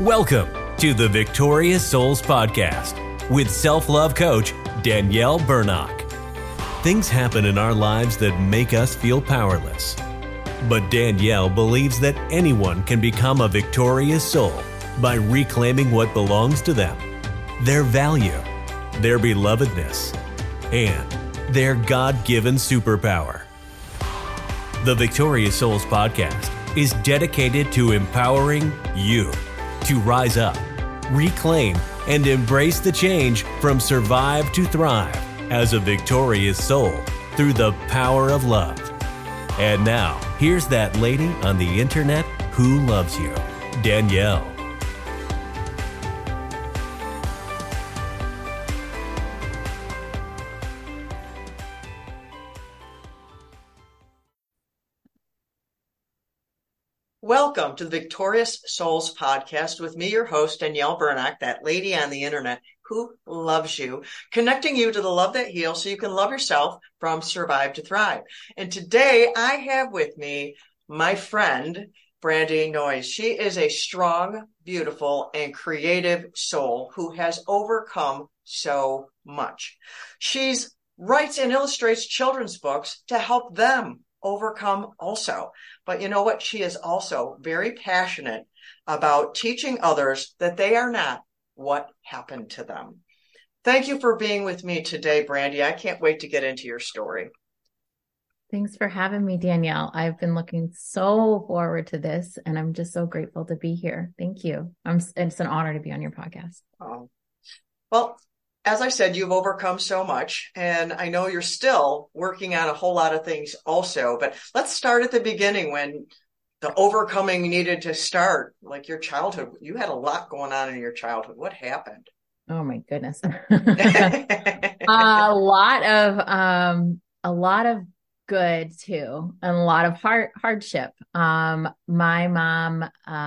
Welcome to the Victorious Souls Podcast with self-love coach Danielle Bernock. Things happen in our lives that make us feel powerless. But Danielle believes that anyone can become a victorious soul by reclaiming what belongs to them, their value, their belovedness, and their God-given superpower. The Victorious Souls Podcast is dedicated to empowering you to rise up, reclaim, and embrace the change from survive to thrive as a victorious soul through the power of love. And now, here's that lady on the internet who loves you, Danielle. Welcome to the Victorious Souls Podcast with me, your host, Danielle Bernock, that lady on the internet who loves you, connecting you to the love that heals so you can love yourself from survive to thrive. And today I have with me my friend, Brandy Noyes. She is a strong, beautiful, and creative soul who has overcome so much. She writes and illustrates children's books to help them overcome also. But you know what? She is also very passionate about teaching others that they are not what happened to them. Thank you for being with me today, Brandy. I can't wait to get into your story. Thanks for having me, Danielle. I've been looking so forward to this, and I'm just so grateful to be here. Thank you. It's an honor to be on your podcast. Oh. Well, as I said, you've overcome so much, and I know you're still working on a whole lot of things also, but let's start at the beginning when the overcoming needed to start, like your childhood. You had a lot going on in your childhood. What happened? Oh my goodness. A lot of good too, and a lot of hardship. My mom,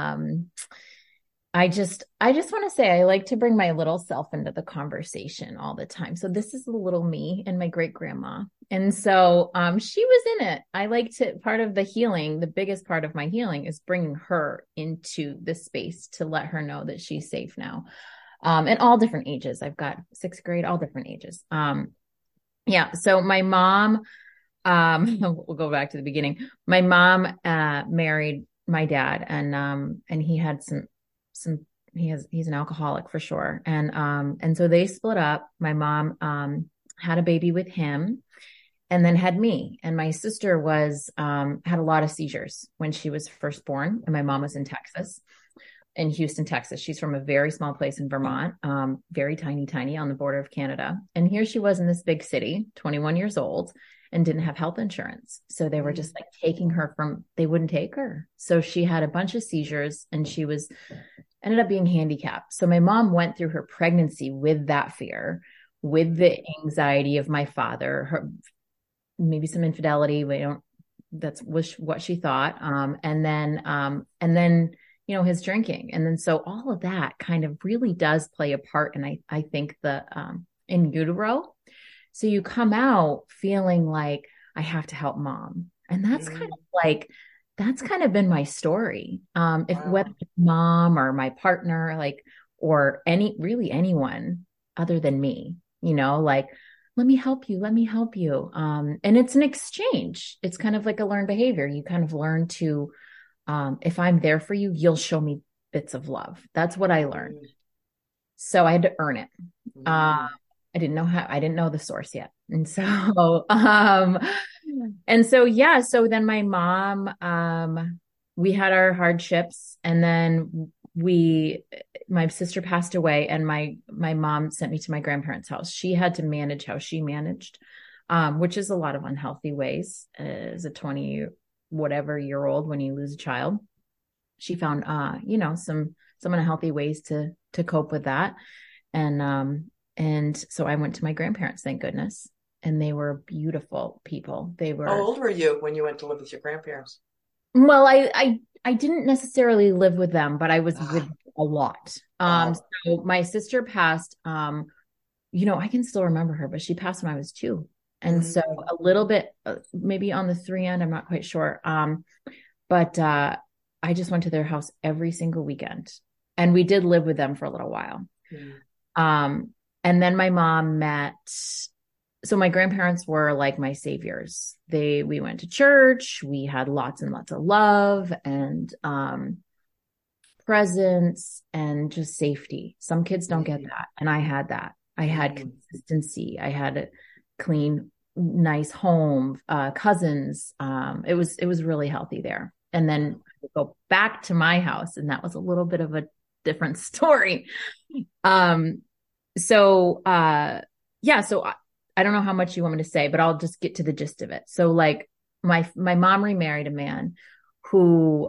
I just want to say I like to bring my little self into the conversation all the time. So this is the little me and my great grandma. And so she was in it. I like to, part of the healing, the biggest part of my healing is bringing her into the space to let her know that she's safe now. And all different ages. I've got 6th grade, all different ages. So my mom, we'll go back to the beginning. My mom married my dad, and he had he's an alcoholic for sure. And so they split up. My mom, had a baby with him and then had me, and my sister had a lot of seizures when she was first born. And my mom was in Houston, Texas. She's from a very small place in Vermont, very tiny on the border of Canada. And here she was in this big city, 21 years old, and didn't have health insurance. So they were just like taking her they wouldn't take her. So she had a bunch of seizures, and she ended up being handicapped. So my mom went through her pregnancy with that fear, with the anxiety of my father, maybe some infidelity. That's what she thought. And then, his drinking. And then, so all of that kind of really does play a part. And I think in utero, so you come out feeling like I have to help mom. And that's kind of been my story. Whether it's mom or my partner, or anyone other than me, let me help you. And it's an exchange. It's kind of like a learned behavior. You kind of learn to, if I'm there for you, you'll show me bits of love. That's what I learned. So I had to earn it. I didn't know the source yet. And so, so then my mom, we had our hardships, and then my sister passed away, and my mom sent me to my grandparents' house. She had to manage how she managed, which is a lot of unhealthy ways as a 20-whatever-year-old when you lose a child. She found, some unhealthy ways to cope with that. And so I went to my grandparents, thank goodness. And they were beautiful people. How old were you when you went to live with your grandparents? Well, I didn't necessarily live with them, but I was with a lot. So my sister passed, I can still remember her, but she passed when I was 2. And so a little bit, maybe on the 3 end, I'm not quite sure. But I just went to their house every single weekend. And we did live with them for a little while. And then my mom met, so my grandparents were like my saviors. We went to church. We had lots and lots of love and, presence and just safety. Some kids don't get that. And I had that. I had consistency. I had a clean, nice home, cousins. It was really healthy there. And then I go back to my house, and that was a little bit of a different story. So I don't know how much you want me to say, but I'll just get to the gist of it. So like my mom remarried a man who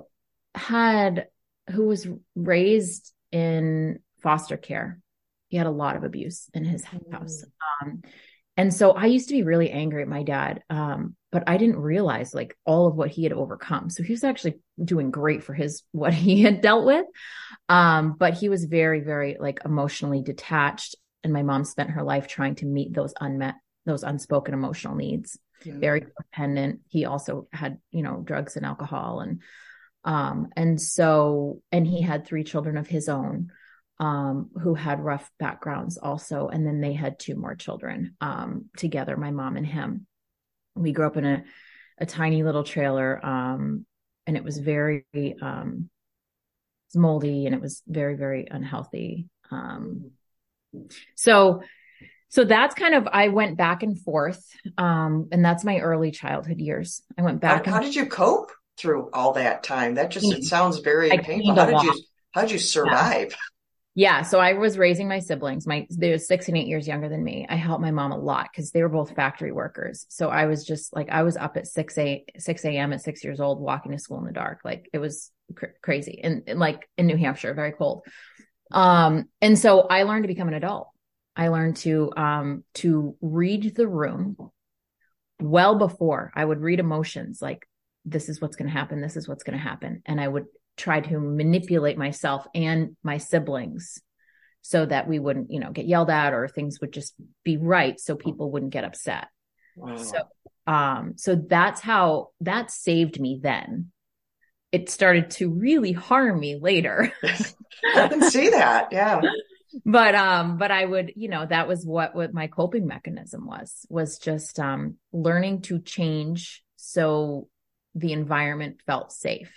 was raised in foster care. He had a lot of abuse in his house. And so I used to be really angry at my dad. But I didn't realize like all of what he had overcome. So he was actually doing great for what he had dealt with. But he was very, very like emotionally detached. And my mom spent her life trying to meet those unspoken emotional needs, very dependent. He also had, drugs and alcohol and he had 3 children of his own, who had rough backgrounds also. And then they had 2 more children, together, my mom and him. We grew up in a tiny little trailer. And it was very, moldy, and it was very, very unhealthy. So that's kind of, I went back and forth. And that's my early childhood years. I went back. How did you cope through all that time? It sounds very painful. How did you survive? Yeah. So I was raising my siblings. They were 6 and 8 years younger than me. I helped my mom a lot because they were both factory workers. So I was just like, I was up at 6 a.m. at 6 years old, walking to school in the dark. Like it was crazy. And like in New Hampshire, very cold. And so I learned to become an adult. I learned to read the room well before I would read emotions. Like, this is what's going to happen. This is what's going to happen. And I would try to manipulate myself and my siblings so that we wouldn't, get yelled at, or things would just be right. So people wouldn't get upset. Wow. So that saved me then. It started to really harm me later. I can see that. Yeah. But I would, that was what my coping mechanism was just, learning to change. So the environment felt safe.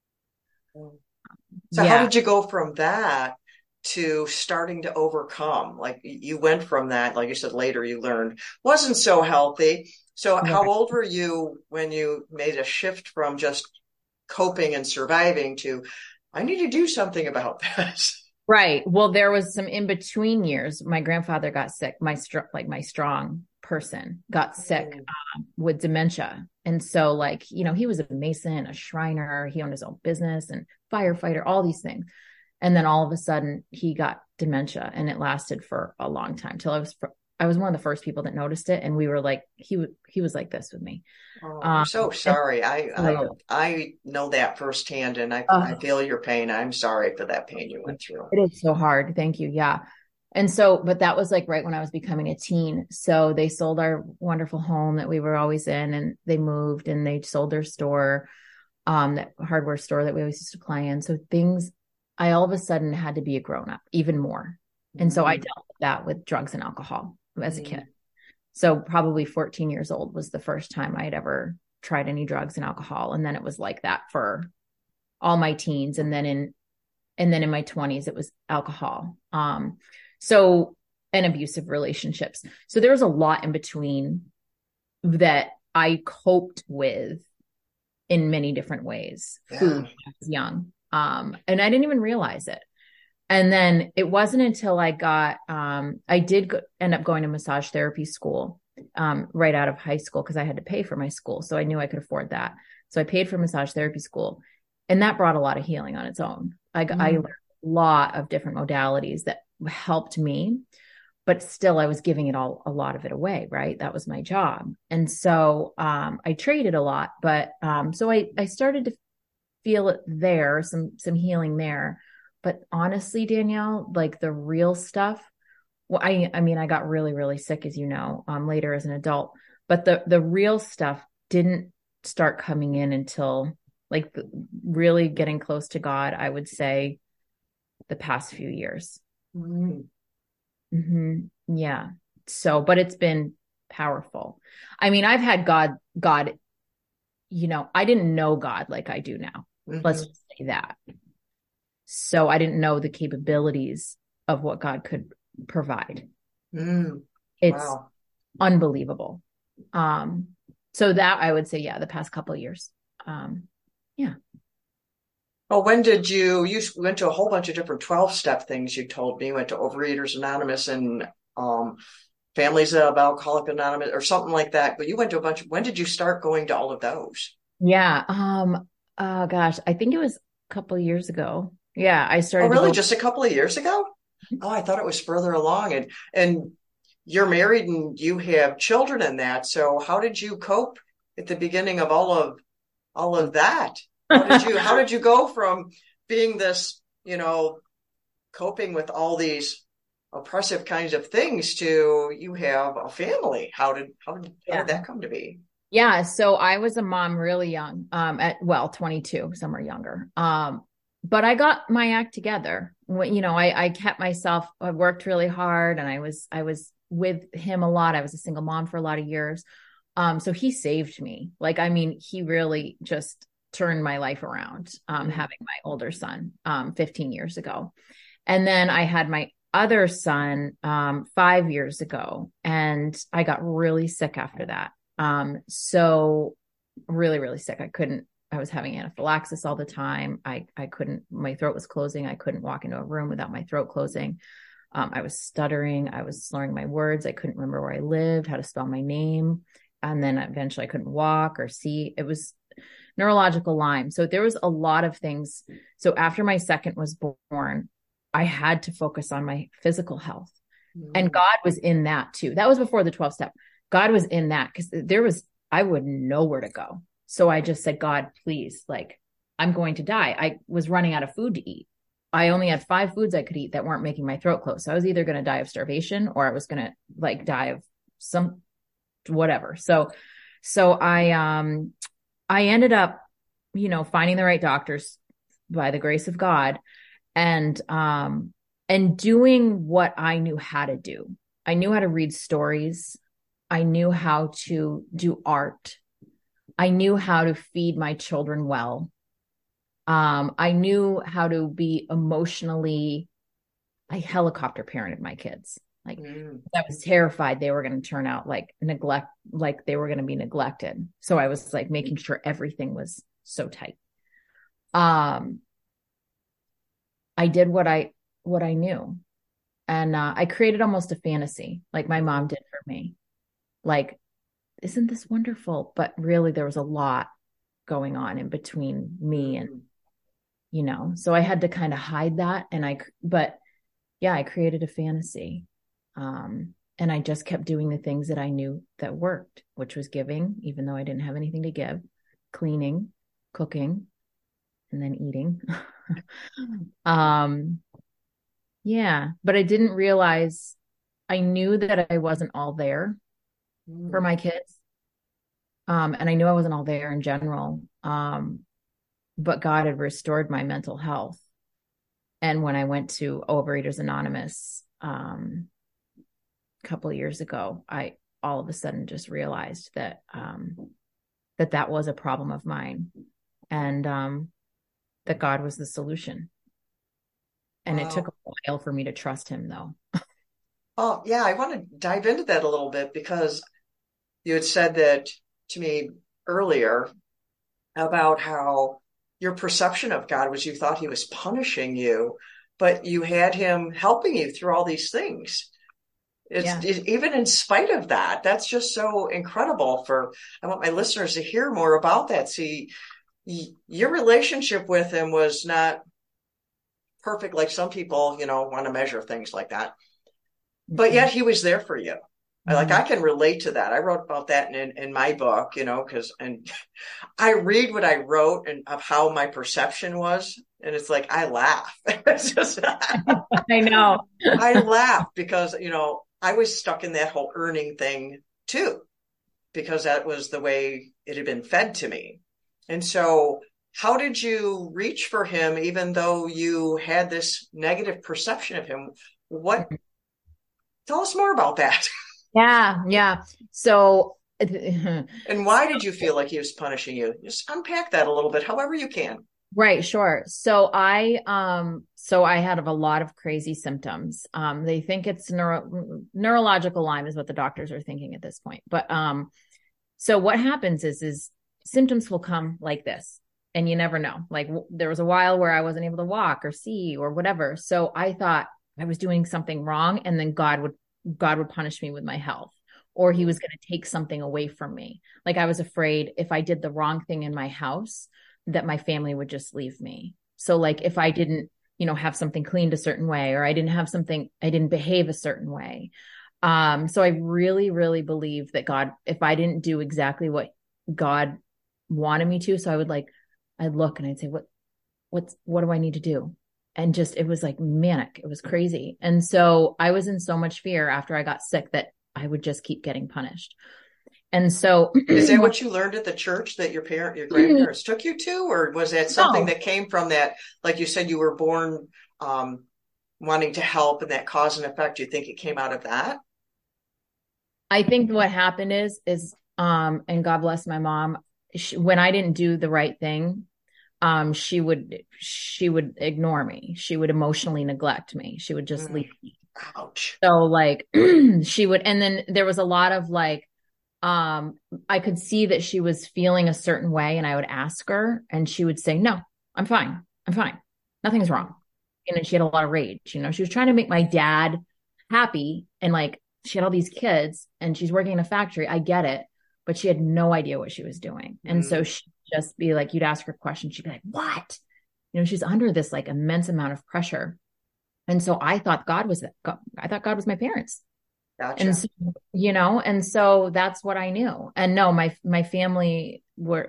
So how did you go from that to starting to overcome? Like you went from that, like you said, later you learned wasn't so healthy. So how old were you when you made a shift from just coping and surviving to, I need to do something about this? Right. Well, there was some in between years. My grandfather got sick. My strong person got sick with dementia. And so like, he was a mason, a Shriner, he owned his own business and firefighter, all these things. And then all of a sudden he got dementia, and it lasted for a long time till I was one of the first people that noticed it. And we were like, he was like this with me. Oh, I'm so sorry. I know that firsthand, and I feel your pain. I'm sorry for that pain you went through. It is so hard. Thank you. Yeah. And so, but that was like right when I was becoming a teen. So they sold our wonderful home that we were always in, and they moved, and they sold their store, that hardware store that we always used to play in. So I all of a sudden had to be a grown up even more. And so I dealt with that with drugs and alcohol as a kid. So probably 14 years old was the first time I had ever tried any drugs and alcohol. And then it was like that for all my teens. And then in my 20s, it was alcohol. And abusive relationships. So there was a lot in between that I coped with in many different ways. Food when I was young. And I didn't even realize it. And then it wasn't until I got, I did end up going to massage therapy school, right out of high school, because I had to pay for my school. So I knew I could afford that. So I paid for massage therapy school, and that brought a lot of healing on its own. I learned a lot of different modalities that helped me, but still I was giving a lot of it away. Right. That was my job. And so, I traded a lot, but, so I started to feel it there, some healing there. But honestly, Danielle, like the real stuff, well, I mean, I got really, really sick, as you know, later as an adult, but the real stuff didn't start coming in until like really getting close to God, I would say the past few years. Mm. Yeah. So, but it's been powerful. I mean, I've had God, I didn't know God like I do now. Let's just say that. So I didn't know the capabilities of what God could provide. It's Wow. unbelievable. So that I would say, yeah, the past couple of years. Yeah. Well, when did you went to a whole bunch of different 12-step things you told me. You went to Overeaters Anonymous and Families of Alcoholics Anonymous or something like that. But you went to a bunch. When did you start going to all of those? Yeah. Gosh, I think it was a couple of years ago. Yeah, I started Oh, really? to go. Just a couple of years ago? Oh, I thought it was further along. And you're married and you have children in that. So how did you cope at the beginning of all of that? How did you go from being this, coping with all these oppressive kinds of things to you have a family? How did that come to be? Yeah. So I was a mom really young, at 22, somewhere younger. But I got my act together. I kept myself, I worked really hard and I was with him a lot. I was a single mom for a lot of years. So he saved me. He really just turned my life around, having my older son, 15 years ago. And then I had my other son, 5 years ago, and I got really sick after that. So really, really sick. I was having anaphylaxis all the time. I couldn't, my throat was closing. I couldn't walk into a room without my throat closing. I was stuttering. I was slurring my words. I couldn't remember where I lived, how to spell my name. And then eventually I couldn't walk or see. It was neurological Lyme. So there was a lot of things. So after my second was born, I had to focus on my physical health. And God was in that too. That was before the 12 step. God was in that because I wouldn't know where to go. So I just said, God, please, I'm going to die. I was running out of food to eat. I only had 5 foods I could eat that weren't making my throat close. So I was either going to die of starvation or I was going to die of some whatever. So I ended up, finding the right doctors by the grace of God and doing what I knew how to do. I knew how to read stories. I knew how to do art. I knew how to feed my children well. I knew how to be emotionally, I helicopter parented my kids. I was terrified they were going to turn out like they were going to be neglected. So I was making sure everything was so tight. I did what I knew. And I created almost a fantasy like my mom did for me. Isn't this wonderful? But really there was a lot going on in between me and, so I had to kind of hide that. But yeah, I created a fantasy. And I just kept doing the things that I knew that worked, which was giving, even though I didn't have anything to give, cleaning, cooking, and then eating. Yeah, but I didn't realize, I knew that I wasn't all there for my kids. And I knew I wasn't all there in general. But God had restored my mental health. And when I went to Overeaters Anonymous, a couple of years ago, I all of a sudden just realized that, that was a problem of mine and, that God was the solution. And It took a while for me to trust him though. Oh, yeah. I want to dive into that a little bit because you had said that to me earlier about how your perception of God was you thought he was punishing you, but you had him helping you through all these things. Even in spite of that, that's just so incredible. I want my listeners to hear more about that. See, your relationship with him was not perfect like some people, want to measure things like that. But yet he was there for you. I can relate to that. I wrote about that in my book, and I read what I wrote and of how my perception was. And it's I laugh. It's just, I know. I laugh because, I was stuck in that whole earning thing too, because that was the way it had been fed to me. And so how did you reach for him, even though you had this negative perception of him? What, tell us more about that. Yeah. Yeah. So, And why did you feel like he was punishing you? Just unpack that a little bit, however you can. right. Sure. So I had a lot of crazy symptoms. They think it's neurological Lyme is what the doctors are thinking at this point. But, so what happens is symptoms will come like this, and you never know. Like there was a while where I wasn't able to walk or see or whatever. So I thought I was doing something wrong, and then God would punish me with my health, or he was going to take something away from me. Like I was afraid if I did the wrong thing in my house, that my family would just leave me. So like if I didn't, have something cleaned a certain way, or I didn't behave a certain way. So I really, really believe that God, if I didn't do exactly what God wanted me to, so I'd look and I'd say, what do I need to do? And just, it was like manic. It was crazy. And so I was in so much fear after I got sick that I would just keep getting punished. And so is that what you learned at the church that your grandparents took you to, or was that something that came from that? Like you said, you were born, wanting to help, and that cause and effect. You think it came out of that? I think what happened is, and God bless my mom, when I didn't do the right thing, she would ignore me. She would emotionally neglect me. She would just leave me. Ouch. So like she would, and then there was a lot of like, I could see that she was feeling a certain way, and I would ask her, and she would say, no, I'm fine. Nothing's wrong. And she had a lot of rage. She was trying to make my dad happy, and like, she had all these kids and she's working in a factory. I get it, but she had no idea what she was doing. And so she'd just be like, you'd ask her questions. She'd be like, what? She's under this like immense amount of pressure. And so I thought God was my parents. Gotcha. And so, and so that's what I knew. And no, my family we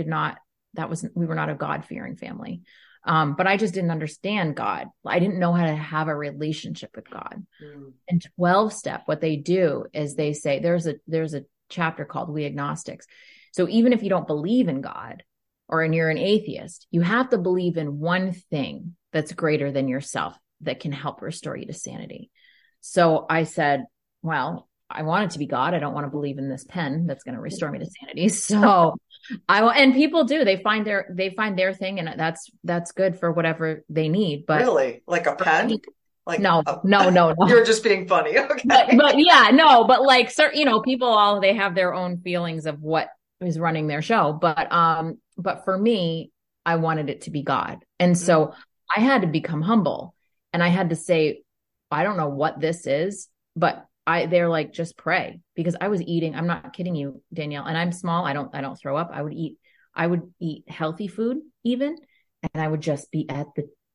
were not a God-fearing family. But I just didn't understand God. I didn't know how to have a relationship with God. And 12-step, what they do is they say, there's a chapter called We Agnostics. So even if you don't believe in God, or you're an atheist, you have to believe in one thing that's greater than yourself that can help restore you to sanity. So I said, well, I want it to be God. I don't want to believe in this pen that's going to restore me to sanity. So and people do, they find their thing, and that's good for whatever they need. But really, like a pen? Like no. You're just being funny. Okay. But yeah, no, but like, people they have their own feelings of what is running their show. But for me, I wanted it to be God. And so I had to become humble, and I had to say, I don't know what this is, but they're like, just pray, because I was eating. I'm not kidding you, Danielle. And I'm small. I don't throw up. I would eat healthy food even. And I would just be at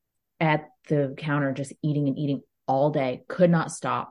the counter, just eating and eating all day. Could not stop.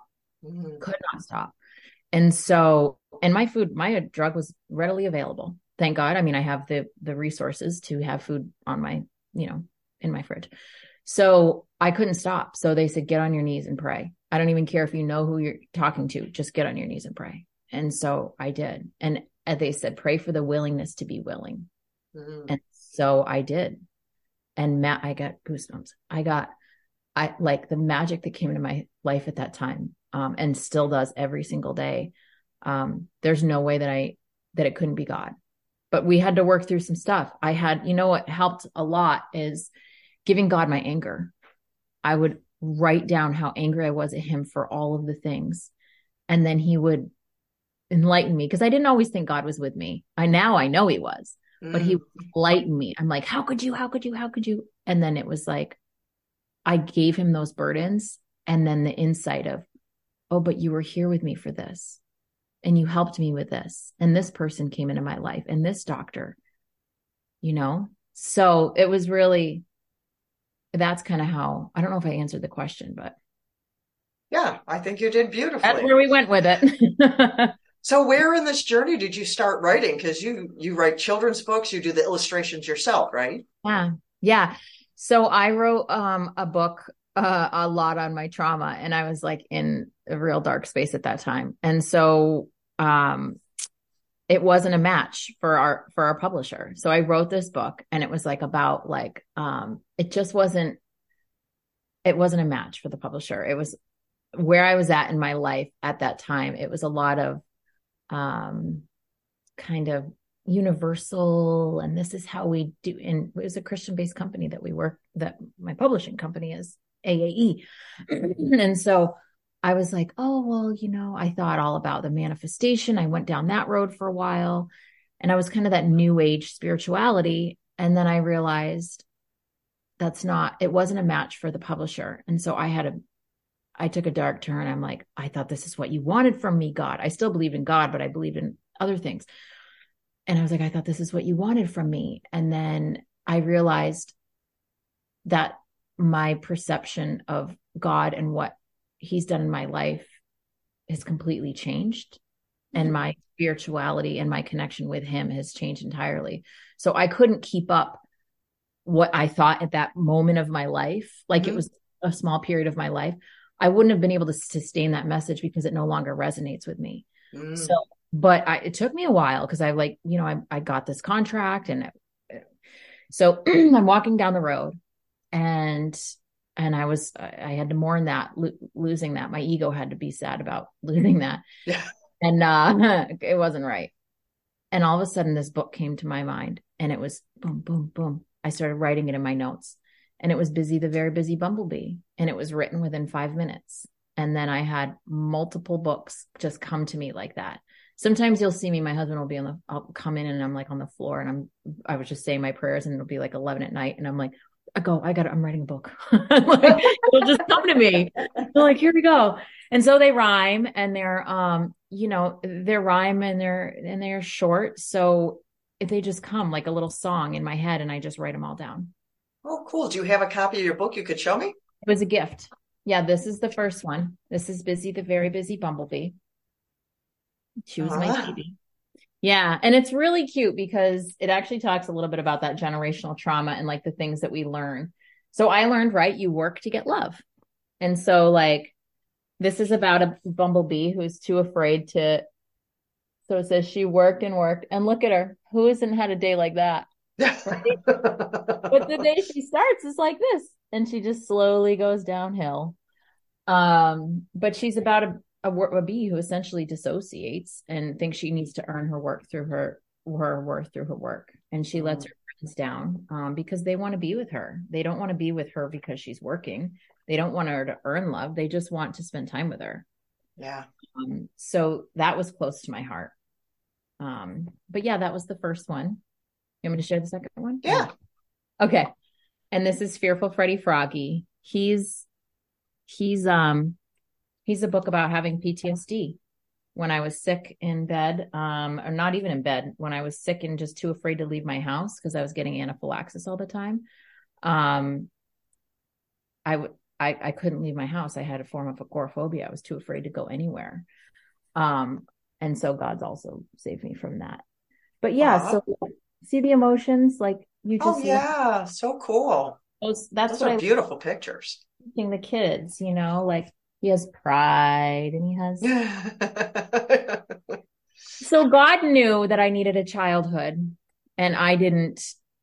And so, and my drug was readily available. Thank God. I mean, I have the resources to have food on my, in my fridge. So I couldn't stop. So they said, get on your knees and pray. I don't even care if you know who you're talking to, just get on your knees and pray. And so I did. And they said, pray for the willingness to be willing. And so I did. And Matt, I got goosebumps. I like the magic that came into my life at that time, and still does every single day. There's no way that it couldn't be God, but we had to work through some stuff. What helped a lot is giving God my anger. I would write down how angry I was at him for all of the things. And then he would enlighten me, because I didn't always think God was with me. Now I know he was, but he would enlighten me. I'm like, how could you? And then it was like, I gave him those burdens. And then the insight of, oh, but you were here with me for this, and you helped me with this. And this person came into my life, and this doctor, so it was really, that's kind of how, I don't know if I answered the question, but yeah, I think you did beautifully. That's where we went with it. So where in this journey did you start writing? Because you write children's books, you do the illustrations yourself, right? Yeah. So I wrote a book a lot on my trauma, and I was like in a real dark space at that time. And so it wasn't a match for our publisher. So I wrote this book, and it was like about like, it just wasn't, it wasn't a match for the publisher. It was where I was at in my life at that time. It was a lot of, kind of universal, and this is how we do. And it was a Christian-based company that my publishing company is, AAE. And so I was like, oh, well, I thought all about the manifestation. I went down that road for a while, and I was kind of that new age spirituality. And then I realized it wasn't a match for the publisher. And so I took a dark turn. I'm like, I thought this is what you wanted from me, God. I still believe in God, but I believed in other things. And I was like, I thought this is what you wanted from me. And then I realized that my perception of God and what he's done in my life has completely changed. And my spirituality and my connection with him has changed entirely. So I couldn't keep up what I thought at that moment of my life. Like it was a small period of my life. I wouldn't have been able to sustain that message because it no longer resonates with me. So, but it took me a while because I got this contract, and so I'm walking down the road, and I had to mourn that, losing that. My ego had to be sad about losing that. Yeah. And it wasn't right. And all of a sudden this book came to my mind, and it was boom, boom, boom. I started writing it in my notes, and it was Busy the Very Busy Bumblebee. And it was written within 5 minutes. And then I had multiple books just come to me like that. Sometimes you'll see me, my husband will I'll come in and I'm like on the floor, and I was just saying my prayers, and it'll be like 11 at night. And I'm like, I'm writing a book. Like, it'll just come to me. They're like, here we go. And so they rhyme, and they're rhyme, and they're short. So they just come like a little song in my head, and I just write them all down. Oh, cool. Do you have a copy of your book you could show me? It was a gift. Yeah, this is the first one. This is Busy the Very Busy Bumblebee. She was my baby. Yeah. And it's really cute because it actually talks a little bit about that generational trauma and like the things that we learn. So I learned, right, you work to get love. And so like, this is about a bumblebee who's too afraid to. So it says she worked and worked, and look at her. Who hasn't had a day like that? Right? But the day she starts is like this, and she just slowly goes downhill. But she's about a bee who essentially dissociates and thinks she needs to earn her worth through her worth through her work. And she lets her friends down because they want to be with her. They don't want to be with her because she's working. They don't want her to earn love. They just want to spend time with her. Yeah. So that was close to my heart. But yeah, that was the first one. You want me to share the second one? Yeah. Okay. And this is Fearful Freddy Froggy. He's a book about having PTSD. When I was sick in bed, or not even in bed, when I was sick and just too afraid to leave my house because I was getting anaphylaxis all the time. I couldn't leave my house. I had a form of agoraphobia. I was too afraid to go anywhere. And so God's also saved me from that. But yeah, so see the emotions, like you just. Oh yeah, so cool. Those what are beautiful pictures. Teaching the kids, like he has pride and he has. So God knew that I needed a childhood, and I didn't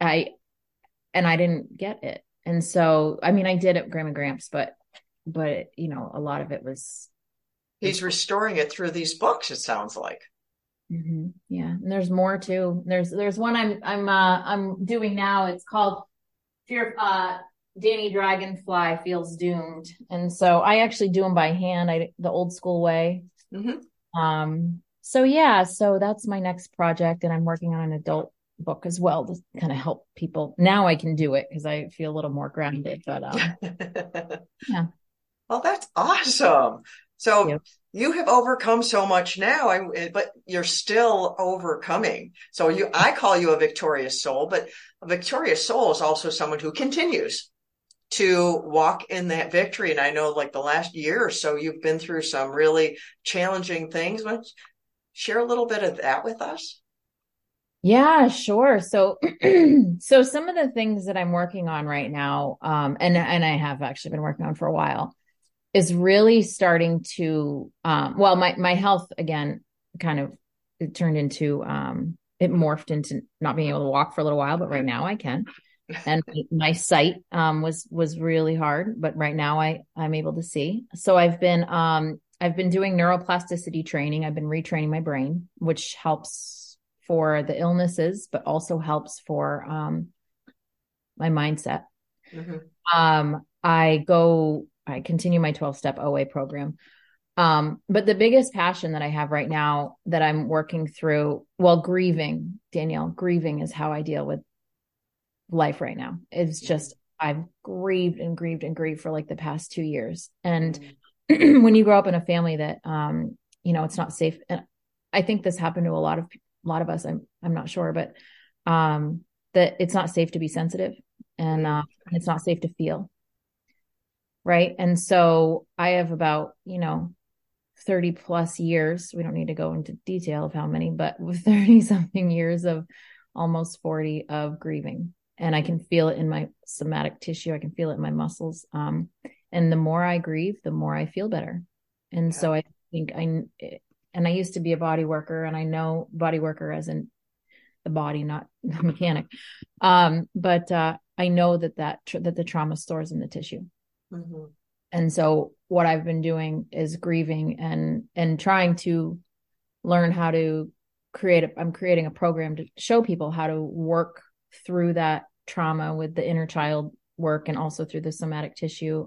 get it. And so, I mean, I did at Grandma Gramps, but a lot of it was. He's restoring it through these books, it sounds like. Mm-hmm. Yeah. And there's more too. There's one I'm doing now. It's called Danny Dragonfly Feels Doomed. And so I actually do them by hand, the old school way. Mm-hmm. So that's my next project. And I'm working on an adult book as well to kind of help people. Now I can do it because I feel a little more grounded, but yeah. Well, that's awesome. So you have overcome so much now, but you're still overcoming. So I call you a victorious soul, but a victorious soul is also someone who continues to walk in that victory. And I know like the last year or so, you've been through some really challenging things. Share a little bit of that with us. Yeah, sure. So some of the things that I'm working on right now, and I have actually been working on for a while, is really starting to, my health again kind of it turned into, it morphed into not being able to walk for a little while, but right now I can. And my sight, was really hard, but right now I'm able to see. So I've been doing neuroplasticity training. I've been retraining my brain, which helps for the illnesses, but also helps for, my mindset. Mm-hmm. I continue my 12-step OA program. But the biggest passion that I have right now that I'm working through, well, grieving, Danielle, grieving is how I deal with life right now. It's just, I've grieved and grieved and grieved for like the past 2 years. And when you grow up in a family that, it's not safe. And I think this happened to a lot of us. I'm not sure, but, that it's not safe to be sensitive and it's not safe to feel. Right. And so I have about, 30 plus years. We don't need to go into detail of how many, but with 30 something years of almost 40 of grieving. And I can feel it in my somatic tissue. I can feel it in my muscles. And the more I grieve, the more I feel better. And so I think I used to be a body worker, and I know body worker as in the body, not the mechanic. But I know that the trauma stores in the tissue. Mm-hmm. And so what I've been doing is grieving and trying to learn how to I'm creating a program to show people how to work through that trauma with the inner child work and also through the somatic tissue.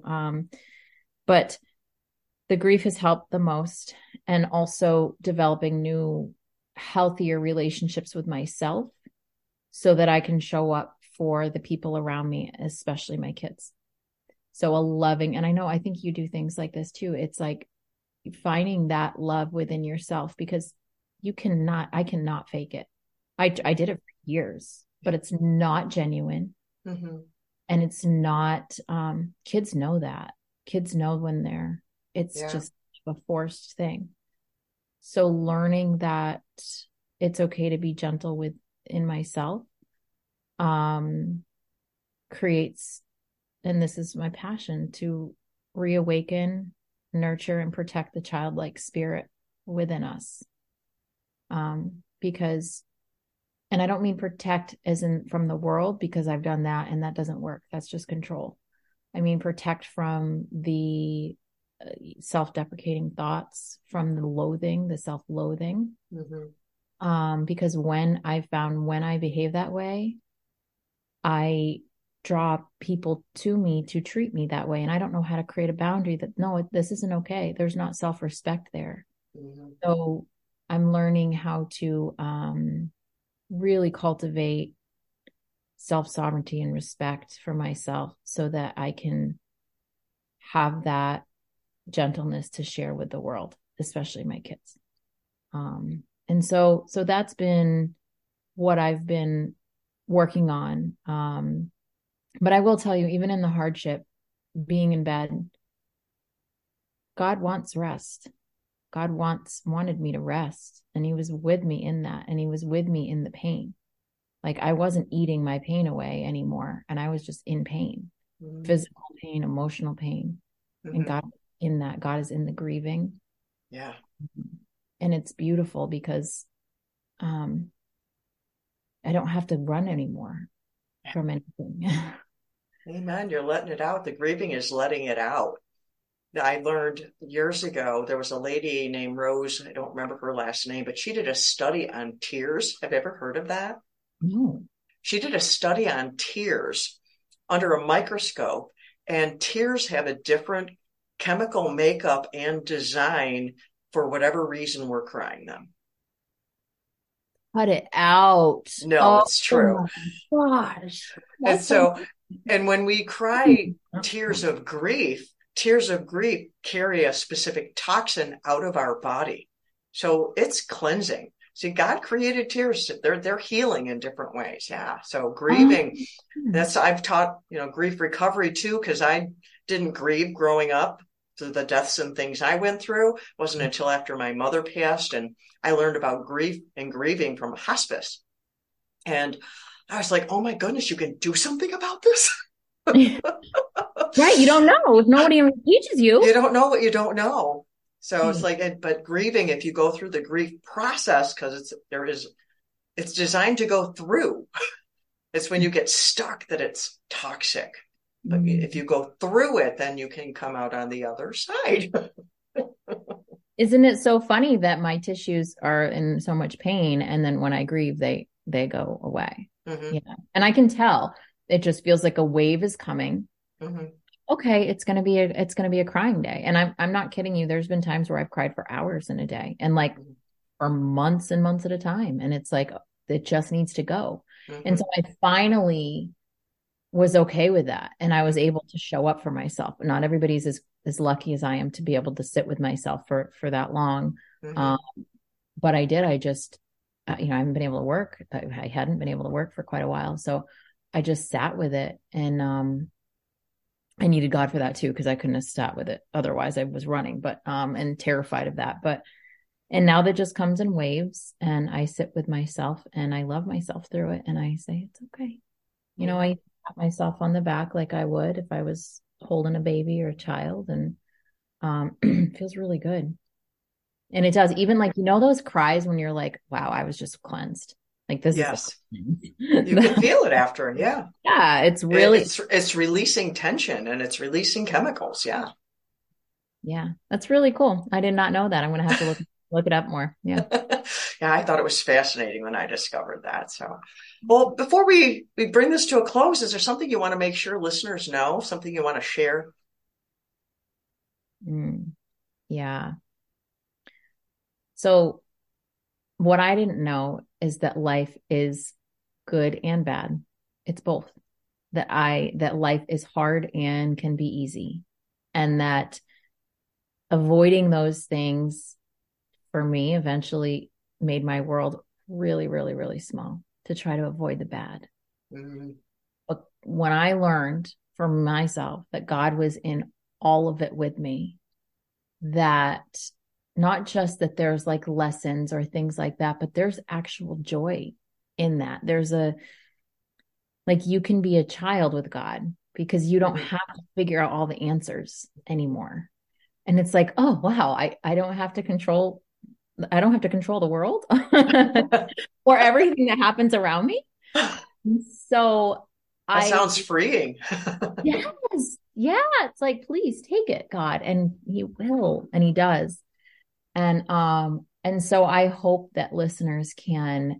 But the grief has helped the most, and also developing new, healthier relationships with myself so that I can show up for the people around me, especially my kids. So I think you do things like this too. It's like finding that love within yourself, because I cannot fake it. I did it for years, but it's not genuine. Mm-hmm. And it's not, kids know that. Kids know when it's just a forced thing. So learning that it's okay to be gentle within myself, creates, and this is my passion, to reawaken, nurture, and protect the childlike spirit within us. Because, and I don't mean protect as in from the world, because I've done that and that doesn't work. That's just control. I mean, protect from the self-deprecating thoughts, from the self-loathing. Mm-hmm. Because when I behave that way, I draw people to me to treat me that way. And I don't know how to create a boundary that, no, this isn't okay. There's not self-respect there. Mm-hmm. So I'm learning how to really cultivate self-sovereignty and respect for myself so that I can have that gentleness to share with the world, especially my kids. And so that's been what I've been working on. But I will tell you, even in the hardship, being in bed, God wants rest. God wanted me to rest, and he was with me in that. And he was with me in the pain. Like I wasn't eating my pain away anymore. And I was just in pain, physical pain, emotional pain. And God in that, God is in the grieving. Yeah. And it's beautiful because, I don't have to run anymore from anything. Amen. You're letting it out. The grieving is letting it out. I learned years ago, there was a lady named Rose. I don't remember her last name, but she did a study on tears. Have you ever heard of that? No. She did a study on tears under a microscope, and tears have a different chemical makeup and design for whatever reason we're crying them. Cut it out. No, it's true. Oh my gosh. And when we cry tears of grief carry a specific toxin out of our body. So it's cleansing. See, God created tears. They're healing in different ways. Yeah. So grieving, I've taught, grief recovery too, because I didn't grieve growing up. So the deaths and things I went through wasn't until after my mother passed, and I learned about grief and grieving from hospice. And I was like, oh my goodness, you can do something about this. Right. You don't know if nobody teaches you. You don't know what you don't know. So it's like, but grieving, if you go through the grief process, because it's designed to go through. It's when you get stuck that it's toxic. But if you go through it, then you can come out on the other side. Isn't it so funny that my tissues are in so much pain, and then when I grieve, they go away? Mm-hmm. Yeah, and I can tell. It just feels like a wave is coming. Mm-hmm. Okay, it's gonna be a crying day, and I'm not kidding you. There's been times where I've cried for hours in a day, and like for months and months at a time, and it's like it just needs to go. Mm-hmm. And so I finally was okay with that, and I was able to show up for myself. Not everybody's as lucky as I am to be able to sit with myself for that long. Mm-hmm. But I did. I just, I haven't been able to work. I hadn't been able to work for quite a while, so I just sat with it, and I needed God for that too, because I couldn't have sat with it otherwise. I was running, but and terrified of that. And now that just comes in waves, and I sit with myself, and I love myself through it, and I say it's okay. I pat myself on the back like I would if I was holding a baby or a child, and it feels really good. And it does, even like, those cries when you're like, wow, I was just cleansed. Like this Yes. is you can feel it after. Yeah. Yeah. It's really, it's releasing tension, and it's releasing chemicals. Yeah. Yeah. That's really cool. I did not know that. I'm going to have to look it up more. Yeah. Yeah. I thought it was fascinating when I discovered that. So, well, before we bring this to a close, is there something you want to make sure listeners know, something you want to share? Yeah. So what I didn't know is that life is good and bad. It's both. That life is hard and can be easy. And that avoiding those things for me eventually made my world really, really, really small to try to avoid the bad. Mm-hmm. But when I learned for myself that God was in all of it with me, that not just that there's like lessons or things like that, but there's actual joy in that. There's you can be a child with God because you don't have to figure out all the answers anymore. And it's like, oh, wow, I don't have to control the world or everything that happens around me. So that sounds freeing. Yes. Yeah. It's like, please take it, God. And he will, and he does. And so I hope that listeners can,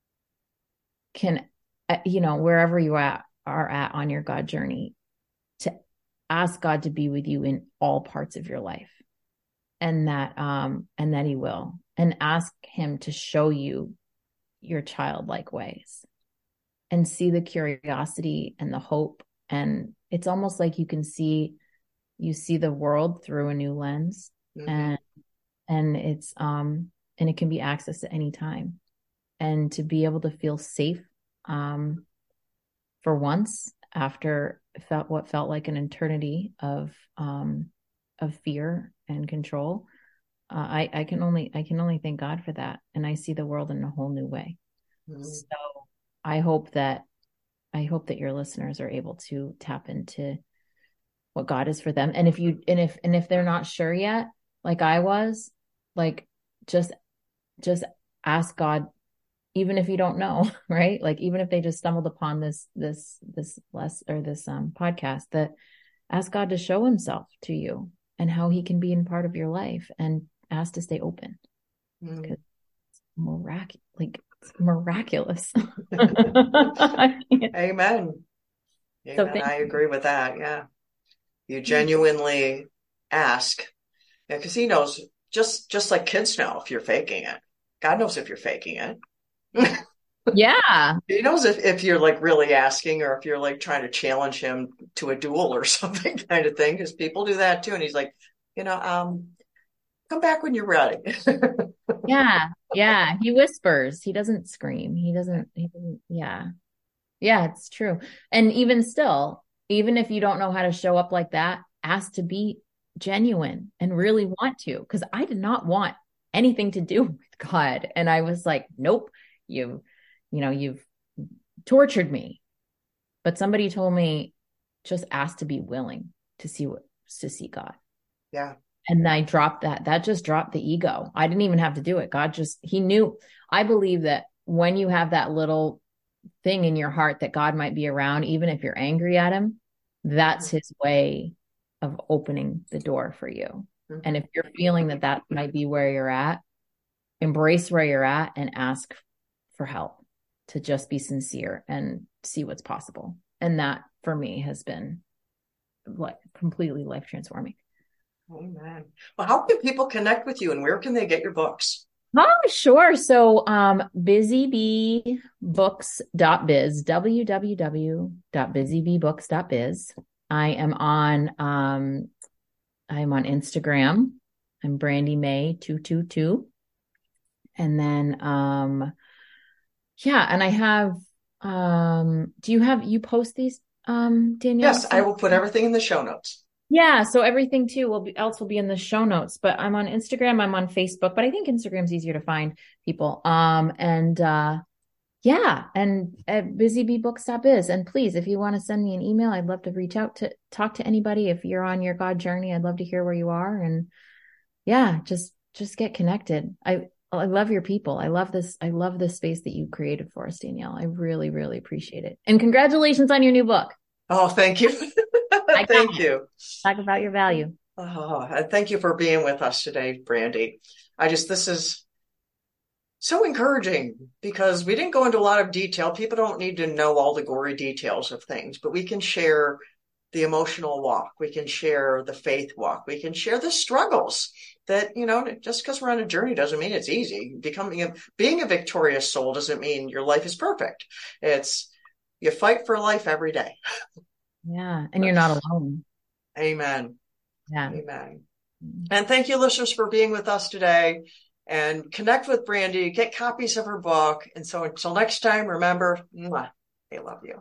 wherever you are at on your God journey, to ask God to be with you in all parts of your life, and that he will, and ask him to show you your childlike ways, and see the curiosity and the hope. And it's almost like you see the world through a new lens. Mm-hmm. And it's and it can be accessed at any time, and to be able to feel safe for once after what felt like an eternity of fear and control. I can only thank God for that, and I see the world in a whole new way. Mm-hmm. So I hope that your listeners are able to tap into what God is for them, and if they're not sure yet, like I was, like just ask God, even if you don't know, right? Like even if they just stumbled upon this podcast, that ask God to show himself to you and how he can be in part of your life, and ask to stay open, because it's miraculous. Amen. So I agree with that. Yeah. You genuinely ask. Yeah, because he knows, just like kids know if you're faking it. God knows if you're faking it. Yeah. He knows if you're like really asking, or if you're like trying to challenge him to a duel or something kind of thing, because people do that too. And he's like, come back when you're ready. Yeah. Yeah. He whispers. He doesn't scream. He doesn't. Yeah. Yeah, it's true. And even still, even if you don't know how to show up like that, ask to be genuine and really want to, because I did not want anything to do with God. And I was like, nope, you've tortured me. But somebody told me, just ask to be willing to see God. Yeah. And I dropped that. That just dropped the ego. I didn't even have to do it. He knew. I believe that when you have that little thing in your heart that God might be around, even if you're angry at him, that's his way of opening the door for you. Mm-hmm. And if you're feeling that might be where you're at, embrace where you're at and ask for help, to just be sincere and see what's possible. And that for me has been like completely life transforming. Amen. Well, how can people connect with you and where can they get your books? Oh, sure. So, busybeebooks.biz, www.busybeebooks.biz. I am on Instagram. I'm Brandy May 222. And then, and I have, you post these, Danielle? Yes, I will put everything in the show notes. Yeah. So everything too will be in the show notes, but I'm on Instagram, I'm on Facebook, but I think Instagram's easier to find people. And at busybeebooks.biz. And please, if you want to send me an email, I'd love to reach out to talk to anybody. If you're on your God journey, I'd love to hear where you are. And just get connected. I love your people. I love this space that you created for us, Danielle. I really, really appreciate it. And congratulations on your new book. Oh, thank you. Thank you. Talk about your value. Oh, and thank you for being with us today, Brandy. This is so encouraging because we didn't go into a lot of detail. People don't need to know all the gory details of things, but we can share the emotional walk. We can share the faith walk. We can share the struggles that, just because we're on a journey doesn't mean it's easy. Being a victorious soul doesn't mean your life is perfect. You fight for life every day. Yeah. And you're not alone. Amen. Yeah. Amen. And thank you, listeners, for being with us today, and connect with Brandy, get copies of her book. And so until next time, remember, they love you.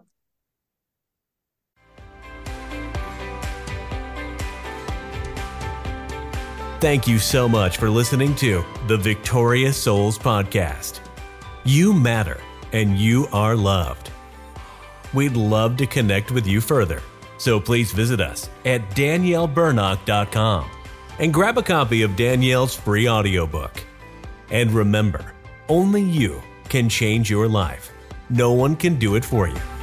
Thank you so much for listening to the Victorious Souls Podcast. You matter and you are loved. We'd love to connect with you further, so please visit us at DanielleBurnock.com and grab a copy of Danielle's free audiobook. And remember, only you can change your life. No one can do it for you.